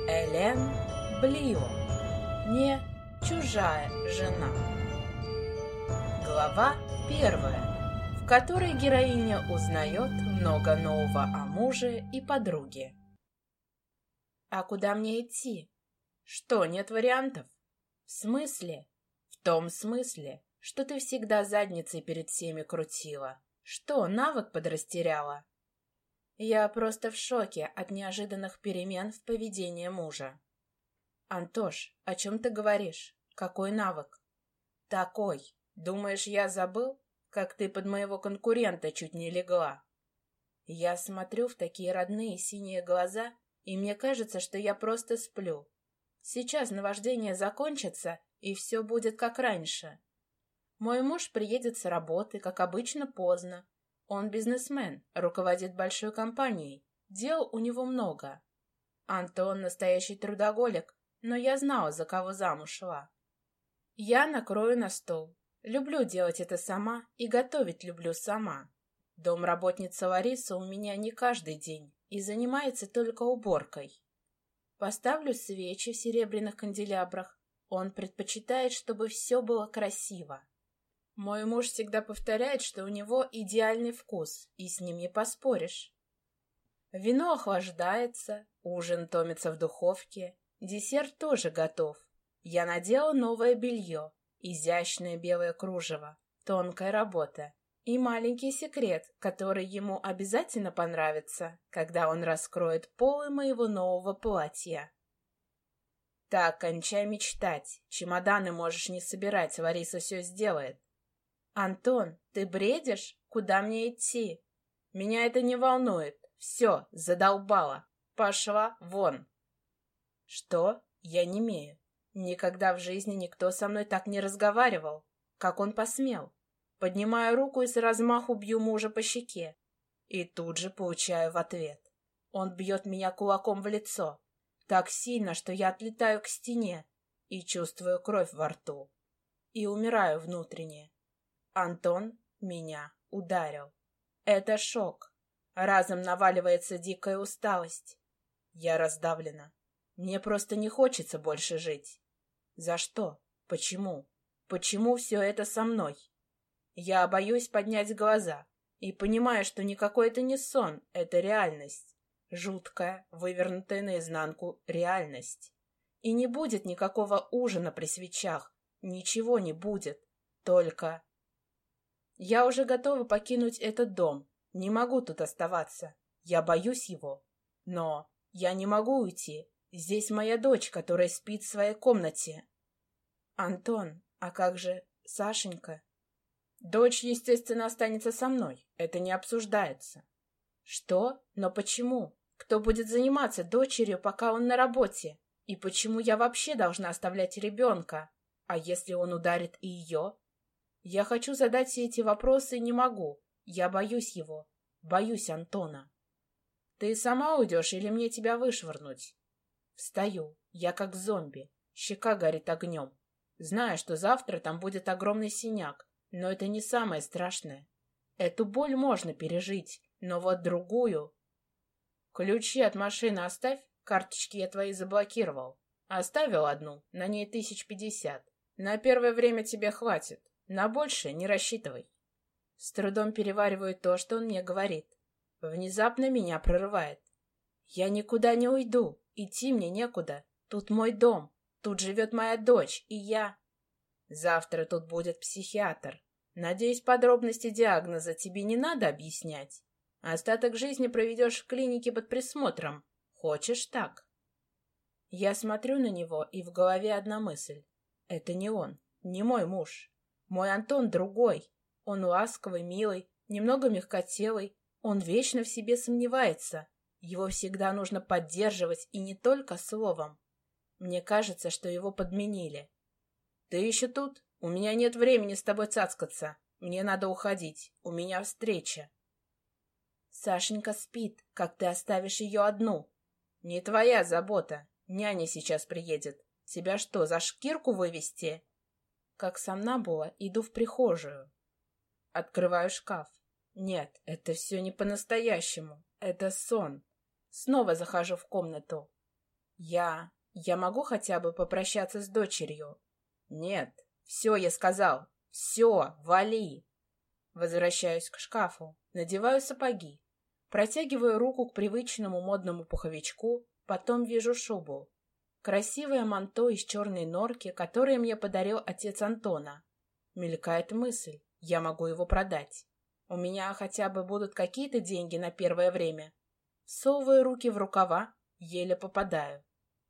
Элен Блио. Не чужая жена. Глава 1, в которой героиня узнает много нового о муже и подруге. А куда мне идти? Что, нет вариантов? В смысле? В том смысле, что ты всегда задницей перед всеми крутила. Что, навык подрастеряла? Я просто в шоке от неожиданных перемен в поведении мужа. Антош, о чем ты говоришь? Какой навык? Такой. Думаешь, я забыл, как ты под моего конкурента чуть не легла? Я смотрю в такие родные синие глаза, и мне кажется, что я просто сплю. Сейчас наваждение закончится, и все будет как раньше. Мой муж приедет с работы, как обычно, поздно. Он бизнесмен, руководит большой компанией. Дел у него много. Антон настоящий трудоголик, но я знала, за кого замуж шла. Я накрою на стол. Люблю делать это сама и готовить люблю сама. Домработница Лариса у меня не каждый день и занимается только уборкой. Поставлю свечи в серебряных канделябрах. Он предпочитает, чтобы все было красиво. Мой муж всегда повторяет, что у него идеальный вкус, и с ним не поспоришь. Вино охлаждается, ужин томится в духовке, десерт тоже готов. Я надела новое белье, изящное белое кружево, тонкая работа и маленький секрет, который ему обязательно понравится, когда он раскроет полы моего нового платья. Так, кончай мечтать, чемоданы можешь не собирать, Лариса все сделает. «Антон, ты бредишь? Куда мне идти? Меня это не волнует. Все, задолбала. Пошла вон!» «Что? Я немею. Никогда в жизни никто со мной так не разговаривал. Как он посмел?» Поднимаю руку и с размаху бью мужа по щеке. И тут же получаю в ответ. Он бьет меня кулаком в лицо. Так сильно, что я отлетаю к стене и чувствую кровь во рту. И умираю внутренне. Антон меня ударил. Это шок. Разом наваливается дикая усталость. Я раздавлена. Мне просто не хочется больше жить. За что? Почему? Почему все это со мной? Я боюсь поднять глаза и понимаю, что никакой это не сон, это реальность. Жуткая, вывернутая наизнанку реальность. И не будет никакого ужина при свечах. Ничего не будет. Только... Я уже готова покинуть этот дом. Не могу тут оставаться. Я боюсь его. Но я не могу уйти. Здесь моя дочь, которая спит в своей комнате. Антон, а как же Сашенька? Дочь, естественно, останется со мной. Это не обсуждается. Что? Но почему? Кто будет заниматься дочерью, пока он на работе? И почему я вообще должна оставлять ребенка? А если он ударит и ее? Я хочу задать все эти вопросы и не могу. Я боюсь его. Боюсь Антона. Ты сама уйдешь или мне тебя вышвырнуть? Встаю. Я как зомби. Щека горит огнем. Знаю, что завтра там будет огромный синяк, но это не самое страшное. Эту боль можно пережить, но вот другую... Ключи от машины оставь, карточки я твои заблокировал. Оставил одну, на ней 1050. На первое время тебе хватит. На большее не рассчитывай. С трудом перевариваю то, что он мне говорит. Внезапно меня прорывает. Я никуда не уйду, идти мне некуда. Тут мой дом, тут живет моя дочь, и я... Завтра тут будет психиатр. Надеюсь, подробности диагноза тебе не надо объяснять. Остаток жизни проведешь в клинике под присмотром. Хочешь так? Я смотрю на него, и в голове одна мысль. Это не он, не мой муж. Мой Антон другой. Он ласковый, милый, немного мягкотелый. Он вечно в себе сомневается. Его всегда нужно поддерживать, и не только словом. Мне кажется, что его подменили. Ты еще тут? У меня нет времени с тобой цацкаться. Мне надо уходить. У меня встреча. Сашенька спит. Как ты оставишь ее одну? Не твоя забота. Няня сейчас приедет. Тебя что, за шкирку вывести? Как сомнамбула, иду в прихожую. Открываю шкаф. Нет, это все не по-настоящему. Это сон. Снова захожу в комнату. Я могу хотя бы попрощаться с дочерью? Нет, все, я сказал. Все, вали. Возвращаюсь к шкафу, надеваю сапоги, протягиваю руку к привычному модному пуховичку, потом вижу шубу. Красивое манто из черной норки, которое мне подарил отец Антона. Мелькает мысль, я могу его продать. У меня хотя бы будут какие-то деньги на первое время. Всовываю руки в рукава, еле попадаю.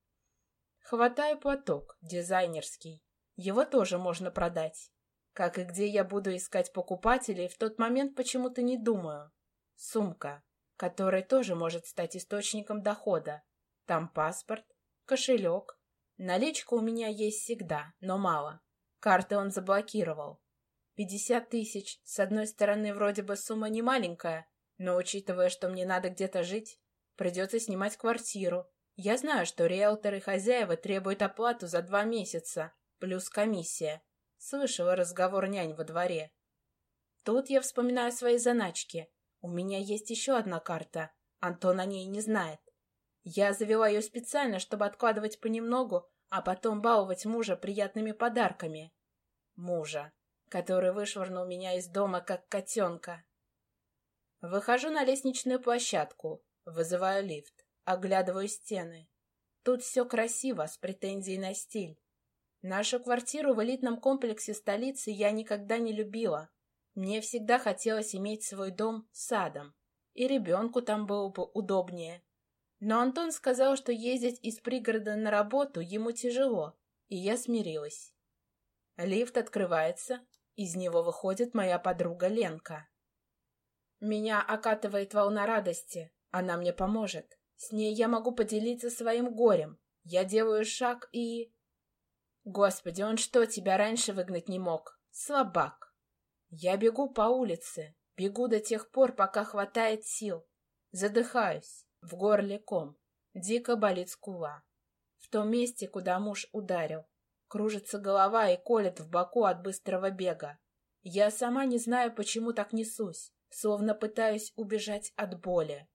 Хватаю платок, дизайнерский. Его тоже можно продать. Как и где я буду искать покупателей, в тот момент почему-то не думаю. Сумка, которая тоже может стать источником дохода. Там паспорт, кошелек. Наличка у меня есть всегда, но мало. Карты он заблокировал. 50 тысяч, с одной стороны, вроде бы сумма не маленькая, но учитывая, что мне надо где-то жить, придется снимать квартиру. Я знаю, что риэлторы и хозяева требуют оплату за 2 месяца, плюс комиссия. Слышала разговор нянь во дворе. Тут я вспоминаю свои заначки. У меня есть еще одна карта. Антон о ней не знает. Я завела ее специально, чтобы откладывать понемногу, а потом баловать мужа приятными подарками. Мужа, который вышвырнул меня из дома, как котенка. Выхожу на лестничную площадку, вызываю лифт, оглядываю стены. Тут все красиво, с претензией на стиль. Нашу квартиру в элитном комплексе столицы я никогда не любила. Мне всегда хотелось иметь свой дом с садом, и ребенку там было бы удобнее. Но Антон сказал, что ездить из пригорода на работу ему тяжело, и я смирилась. Лифт открывается, из него выходит моя подруга Ленка. Меня окатывает волна радости, она мне поможет. С ней я могу поделиться своим горем. Я делаю шаг и... Господи, он что, тебя раньше выгнать не мог? Слабак. Я бегу по улице, бегу до тех пор, пока хватает сил. Задыхаюсь, в горле ком, дико болит скула. В том месте, куда муж ударил. Кружится голова и колет в боку от быстрого бега. Я сама не знаю, почему так несусь, словно пытаюсь убежать от боли.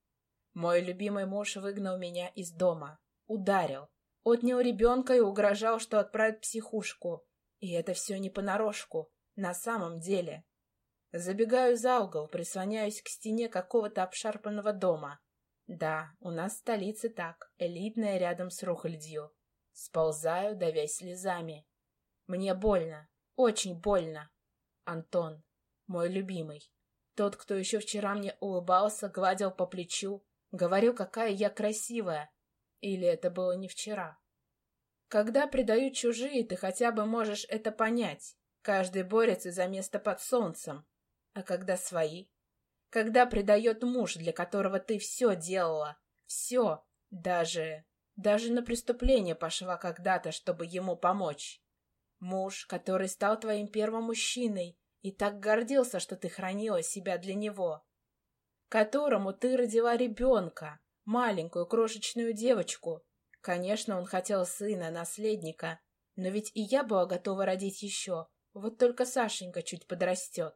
Мой любимый муж выгнал меня из дома, ударил, отнял ребенка и угрожал, что отправит в психушку. И это все не понарошку, на самом деле. Забегаю за угол, прислоняюсь к стене какого-то обшарпанного дома. Да, у нас в столице так, элитная рядом с рухлядью. Сползаю, давясь слезами. Мне больно, очень больно. Антон, мой любимый, тот, кто еще вчера мне улыбался, гладил по плечу, говорил, какая я красивая. Или это было не вчера? Когда предают чужие, ты хотя бы можешь это понять. Каждый борется за место под солнцем. А когда свои? Когда предает муж, для которого ты все делала, все, даже на преступление пошла когда-то, чтобы ему помочь. Муж, который стал твоим первым мужчиной и так гордился, что ты хранила себя для него. Которому ты родила ребенка, маленькую крошечную девочку. Конечно, он хотел сына, наследника, но ведь и я была готова родить еще, вот только Сашенька чуть подрастет.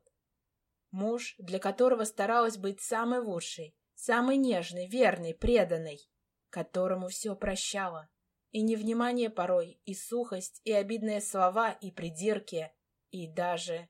Муж, для которого старалась быть самой лучшей, самой нежной, верной, преданной, которому все прощала. И невнимание порой, и сухость, и обидные слова, и придирки, и даже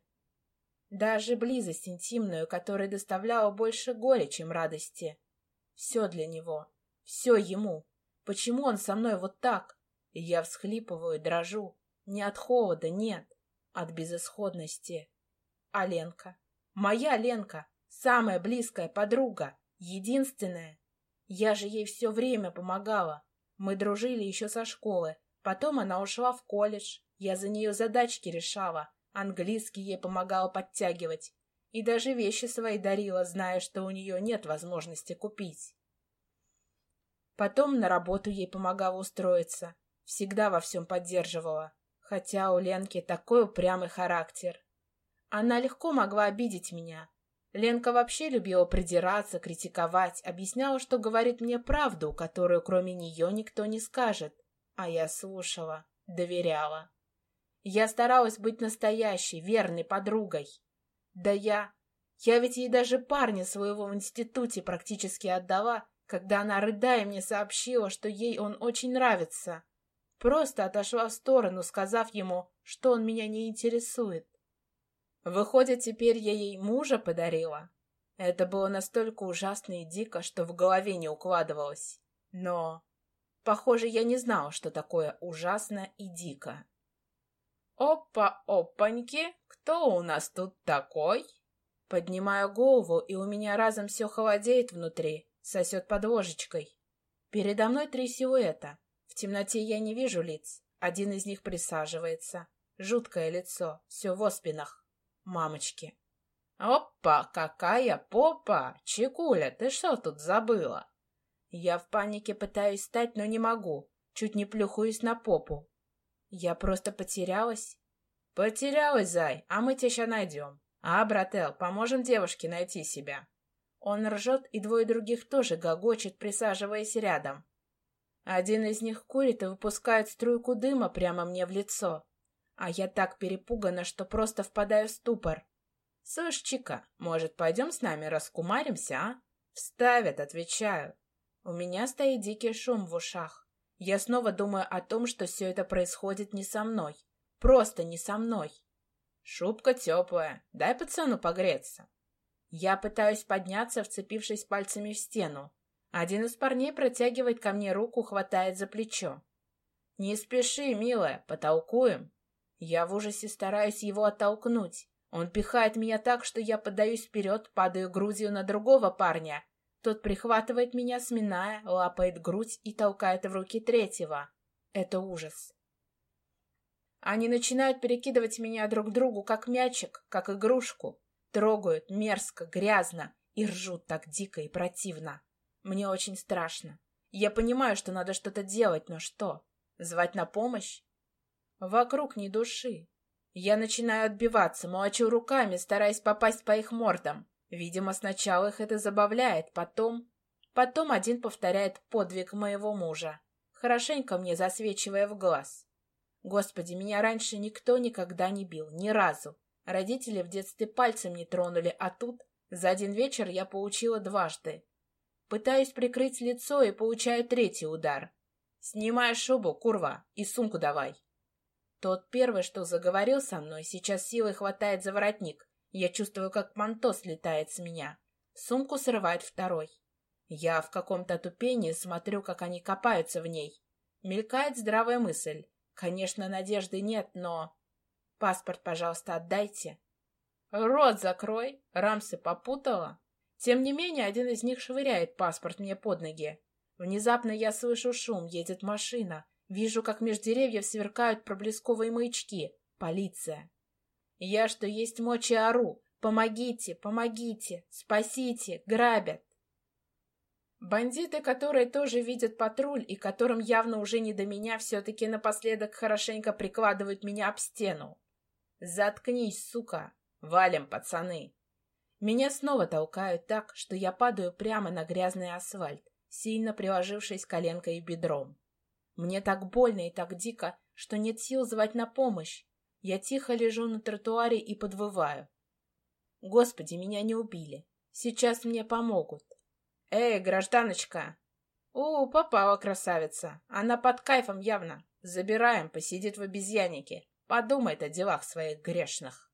близость интимную, которая доставляла больше горя, чем радости. Все для него, все ему. Почему он со мной вот так? И я всхлипываю, дрожу. Не от холода, нет, от безысходности. А Ленка? Моя Ленка, самая близкая подруга, единственная. Я же ей все время помогала. Мы дружили еще со школы. Потом она ушла в колледж. Я за нее задачки решала. Английский ей помогала подтягивать. И даже вещи свои дарила, зная, что у нее нет возможности купить. Потом на работу ей помогала устроиться. Всегда во всем поддерживала. Хотя у Ленки такой упрямый характер. Она легко могла обидеть меня. Ленка вообще любила придираться, критиковать, объясняла, что говорит мне правду, которую кроме нее никто не скажет. А я слушала, доверяла. Я старалась быть настоящей, верной подругой. Да я ведь ей даже парня своего в институте практически отдала, когда она, рыдая, мне сообщила, что ей он очень нравится. Просто отошла в сторону, сказав ему, что он меня не интересует. Выходит, теперь я ей мужа подарила? Это было настолько ужасно и дико, что в голове не укладывалось. Но, похоже, я не знала, что такое ужасно и дико. «Опа-опаньки! Кто у нас тут такой?» Поднимаю голову, и у меня разом все холодеет внутри, сосет под ложечкой. Передо мной 3 силуэта. В темноте я не вижу лиц. Один из них присаживается. Жуткое лицо, все в оспинах. Мамочки. «Опа, какая попа! Чекуля, ты что тут забыла?» Я в панике пытаюсь встать, но не могу. Чуть не плюхаюсь на попу. Я просто потерялась. «Потерялась, зай, а мы тебя ща найдем. А, брател, поможем девушке найти себя». Он ржет, и 2 других тоже гогочет, присаживаясь рядом. Один из них курит и выпускает струйку дыма прямо мне в лицо. А я так перепугана, что просто впадаю в ступор. «Слышь, Чика, может, пойдем с нами раскумаримся, а?» «Вставят», отвечаю. У меня стоит дикий шум в ушах. Я снова думаю о том, что все это происходит не со мной. Просто не со мной. «Шубка теплая, дай пацану погреться». Я пытаюсь подняться, вцепившись пальцами в стену. Один из парней протягивает ко мне руку, хватает за плечо. «Не спеши, милая, потолкуем». Я в ужасе стараюсь его оттолкнуть. Он пихает меня так, что я подаюсь вперед, падаю грудью на другого парня. Тот прихватывает меня, сминая, лапает грудь и толкает в руки третьего. Это ужас. Они начинают перекидывать меня друг к другу, как мячик, как игрушку. Трогают мерзко, грязно и ржут так дико и противно. Мне очень страшно. Я понимаю, что надо что-то делать, но что? Звать на помощь? Вокруг ни души. Я начинаю отбиваться, молочу руками, стараясь попасть по их мордам. Видимо, сначала их это забавляет, потом один повторяет подвиг моего мужа, хорошенько мне засвечивая в глаз. Господи, меня раньше никто никогда не бил, ни разу. Родители в детстве пальцем не тронули, а тут за один вечер я получила 2. Пытаюсь прикрыть лицо и получаю 3 удар. «Снимай шубу, курва, и сумку давай». Тот первый, что заговорил со мной, сейчас силой хватает за воротник. Я чувствую, как манто слетает с меня. Сумку срывает 2. Я в каком-то тупении смотрю, как они копаются в ней. Мелькает здравая мысль. Конечно, надежды нет, но... «Паспорт, пожалуйста, отдайте». «Рот закрой!» Рамсы попутала. Тем не менее, один из них швыряет паспорт мне под ноги. Внезапно я слышу шум, едет машина. Вижу, как меж деревьев сверкают проблесковые маячки. Полиция. Я, что есть мочи, ору. «Помогите, помогите! Спасите! Грабят!» Бандиты, которые тоже видят патруль и которым явно уже не до меня, все-таки напоследок хорошенько прикладывают меня об стену. «Заткнись, сука! Валим, пацаны!» Меня снова толкают так, что я падаю прямо на грязный асфальт, сильно приложившись коленкой и бедром. Мне так больно и так дико, что нет сил звать на помощь. Я тихо лежу на тротуаре и подвываю. Господи, меня не убили. Сейчас мне помогут. «Эй, гражданочка!» Попала красавица. Она под кайфом явно. Забираем, посидит в обезьяннике. Подумает о делах своих грешных.